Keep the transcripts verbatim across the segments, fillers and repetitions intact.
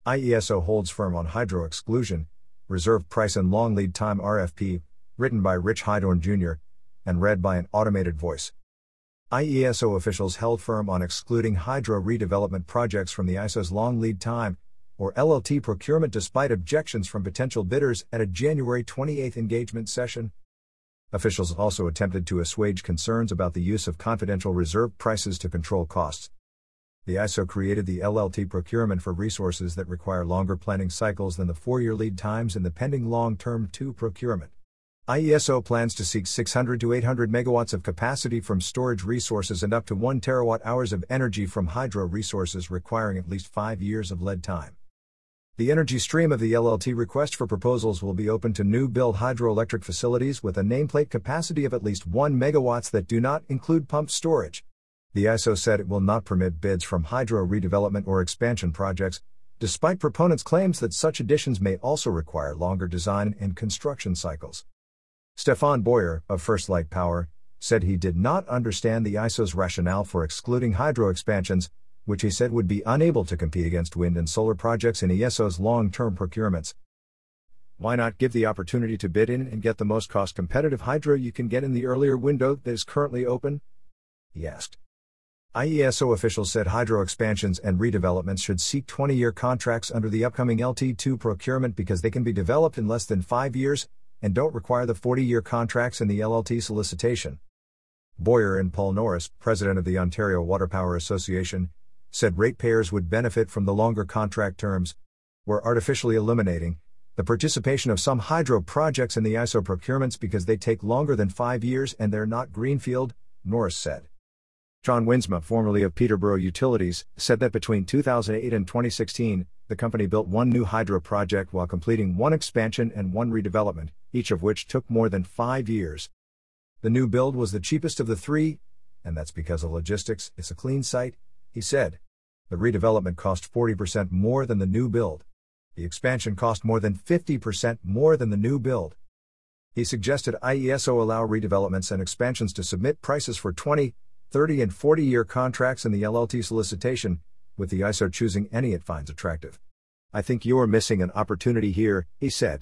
I E S O holds firm on hydro exclusion, reserve price and long lead time R F P, written by Rich Hydorn Junior, and read by an automated voice. I E S O officials held firm on excluding hydro redevelopment projects from the I S O's long lead time, or L L T procurement despite objections from potential bidders at a January twenty-eighth engagement session. Officials also attempted to assuage concerns about the use of confidential reserve prices to control costs. The I S O created the L L T procurement for resources that require longer planning cycles than the four-year lead times in the pending long-term two procurement. I E S O plans to seek six hundred to eight hundred megawatts of capacity from storage resources and up to one terawatt hours of energy from hydro resources requiring at least five years of lead time. The energy stream of the L L T request for proposals will be open to new build hydroelectric facilities with a nameplate capacity of at least one megawatts that do not include pumped storage. The I S O said it will not permit bids from hydro redevelopment or expansion projects, despite proponents' claims that such additions may also require longer design and construction cycles. Stefan Boyer, of First Light Power, said he did not understand the I S O's rationale for excluding hydro expansions, which he said would be unable to compete against wind and solar projects in I E S O's long-term procurements. Why not give the opportunity to bid in and get the most cost-competitive hydro you can get in the earlier window that is currently open? He asked. I E S O officials said hydro expansions and redevelopments should seek twenty-year contracts under the upcoming L T two procurement because they can be developed in less than five years and don't require the forty-year contracts in the L L T solicitation. Boyer and Paul Norris, president of the Ontario Water Power Association, said ratepayers would benefit from the longer contract terms. We're artificially eliminating the participation of some hydro projects in the I S O procurements because they take longer than five years and they're not greenfield, Norris said. John Winsma, formerly of Peterborough Utilities, said that between two thousand eight and twenty sixteen, the company built one new hydro project while completing one expansion and one redevelopment, each of which took more than five years. The new build was the cheapest of the three, and that's because of logistics. It's a clean site, he said. The redevelopment cost forty percent more than the new build. The expansion cost more than fifty percent more than the new build. He suggested I E S O allow redevelopments and expansions to submit prices for twenty, thirty and forty-year contracts in the L L T solicitation, with the I S O choosing any it finds attractive. I think you're missing an opportunity here, he said.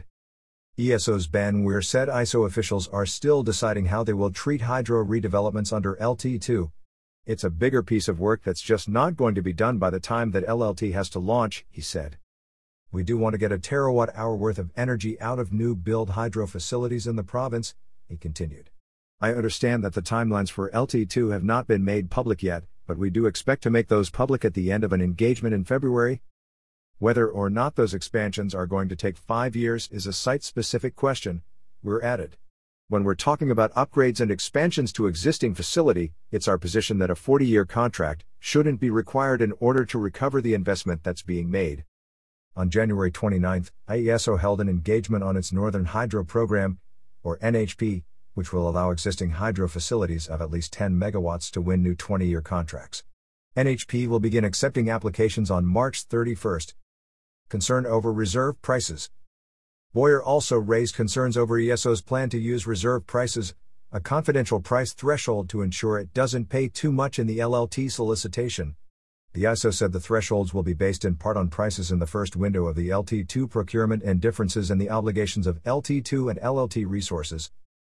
E S O's Ben Weir said I S O officials are still deciding how they will treat hydro redevelopments under L T two. It's a bigger piece of work that's just not going to be done by the time that L L T has to launch, he said. We do want to get a terawatt hour worth of energy out of new build hydro facilities in the province, he continued. I understand that the timelines for L T two have not been made public yet, but we do expect to make those public at the end of an engagement in February. Whether or not those expansions are going to take five years is a site-specific question, Weir added. When we're talking about upgrades and expansions to existing facility, it's our position that a forty-year contract shouldn't be required in order to recover the investment that's being made. On January twenty-ninth, I E S O held an engagement on its Northern Hydro Program, or N H P, which will allow existing hydro facilities of at least ten megawatts to win new twenty-year contracts. N H P will begin accepting applications on March thirty-first. Concern over reserve prices. Boyer also raised concerns over E S O's plan to use reserve prices, a confidential price threshold to ensure it doesn't pay too much in the L L T solicitation. The I S O said the thresholds will be based in part on prices in the first window of the L T two procurement and differences in the obligations of L T two and L L T resources.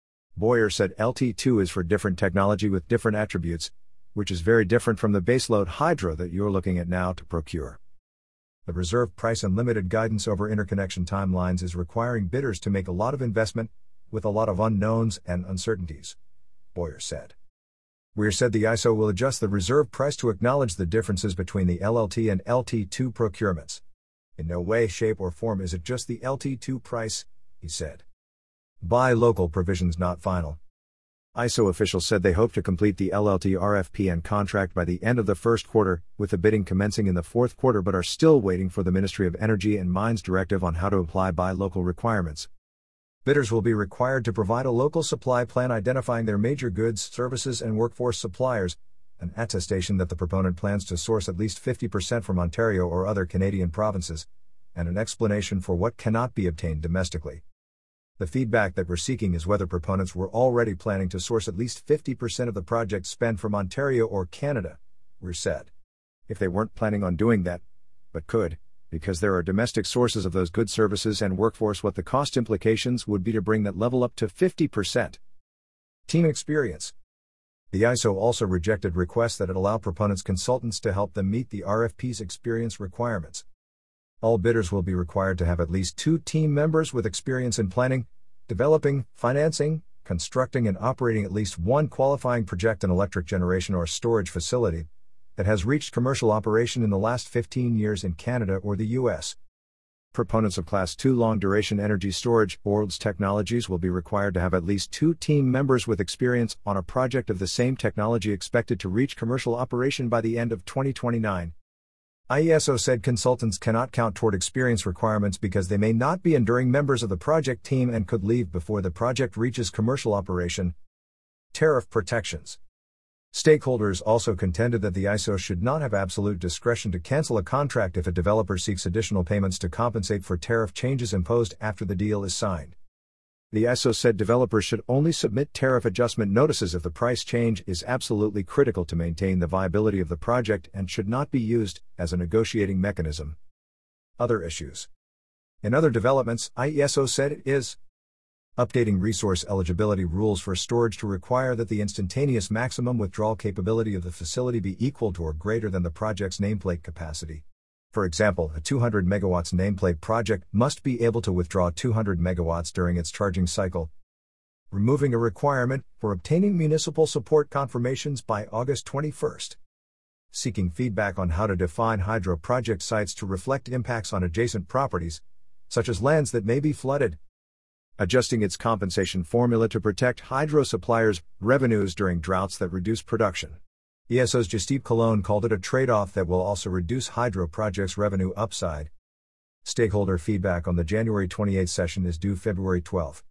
Boyer said L T two is for different technology with different attributes, which is very different from the baseload hydro that you're looking at now to procure. The reserve price and limited guidance over interconnection timelines is requiring bidders to make a lot of investment, with a lot of unknowns and uncertainties, Boyer said. Weir said the I S O will adjust the reserve price to acknowledge the differences between the L L T and L T two procurements. In no way, shape or form is it just the L T two price, he said. Buy local provisions not final. I S O officials said they hope to complete the L L T R F P and contract by the end of the first quarter, with the bidding commencing in the fourth quarter, but are still waiting for the Ministry of Energy and Mines directive on how to apply buy local requirements. Bidders will be required to provide a local supply plan identifying their major goods, services and workforce suppliers, an attestation that the proponent plans to source at least fifty percent from Ontario or other Canadian provinces, and an explanation for what cannot be obtained domestically. The feedback that we're seeking is whether proponents were already planning to source at least fifty percent of the project spend from Ontario or Canada, Weir said. If they weren't planning on doing that, but could, because there are domestic sources of those goods, services, and workforce, what the cost implications would be to bring that level up to fifty percent. Team experience. The I S O also rejected requests that it allow proponents consultants to help them meet the R F P's experience requirements. All bidders will be required to have at least two team members with experience in planning, developing, financing, constructing, and operating at least one qualifying project in electric generation or storage facility that has reached commercial operation in the last fifteen years in Canada or the U S. Proponents of Class two long-duration energy storage or O L D S technologies will be required to have at least two team members with experience on a project of the same technology expected to reach commercial operation by the end of twenty twenty-nine. I E S O said consultants cannot count toward experience requirements because they may not be enduring members of the project team and could leave before the project reaches commercial operation. Tariff protections. Stakeholders also contended that the I S O should not have absolute discretion to cancel a contract if a developer seeks additional payments to compensate for tariff changes imposed after the deal is signed. The I S O said developers should only submit tariff adjustment notices if the price change is absolutely critical to maintain the viability of the project and should not be used as a negotiating mechanism. Other issues. In other developments, I E S O said it is updating resource eligibility rules for storage to require that the instantaneous maximum withdrawal capability of the facility be equal to or greater than the project's nameplate capacity. For example, a two hundred megawatts nameplate project must be able to withdraw two hundred megawatts during its charging cycle. Removing a requirement for obtaining municipal support confirmations by August twenty-first. Seeking feedback on how to define hydro project sites to reflect impacts on adjacent properties, such as lands that may be flooded. Adjusting its compensation formula to protect hydro suppliers' revenues during droughts that reduce production. E S O's Jasdeep Kalon called it a trade-off that will also reduce hydro projects' revenue upside. Stakeholder feedback on the January twenty-eighth session is due February twelfth.